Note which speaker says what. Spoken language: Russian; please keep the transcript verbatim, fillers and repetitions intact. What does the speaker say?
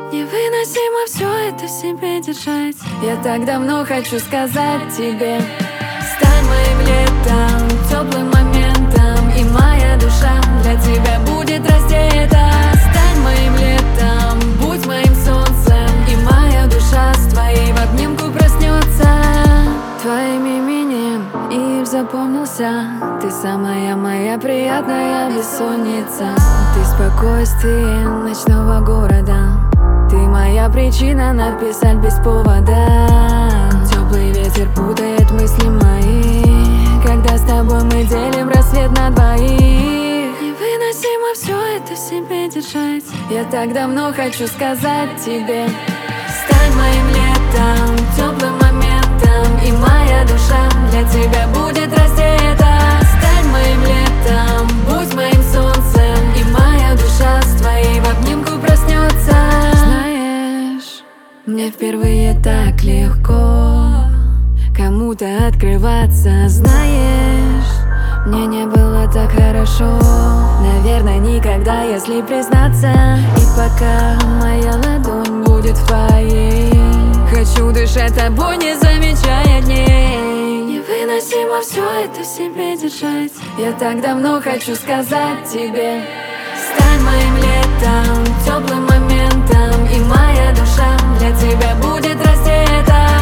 Speaker 1: Невыносимо все это в себе держать. Я так давно хочу сказать тебе: стань моим летом, теплым моментом, и моя душа для тебя будет раздета. Стань моим летом, будь моим солнцем, и моя душа с твоей в обнимку проснется. Твоим именем и запомнился. Ты самая моя приятная бессонница. Ты спокойствие ночного города. Ты моя причина написать без повода. Теплый ветер путает мысли мои, когда с тобой мы делим рассвет на двоих. Невыносимо все это в себе держать. Я так давно хочу сказать тебе: стань моим летом, теплым моментом, и моя душа для тебя будет раздета. Стань моим летом, будь моим солнцем, и моя душа с твоей в обнимку проснется. Знаешь, мне впервые так легко кому-то открываться. Знаешь, мне не было так хорошо, наверное, никогда, если признаться. И пока моя ладонь будет в твоей, хочу дышать тобой, не замечая дней. Невыносимо все это в себе держать. Я так давно хочу сказать тебе: стань моим летом, теплым моментом, и моя душа для тебя будет раздета.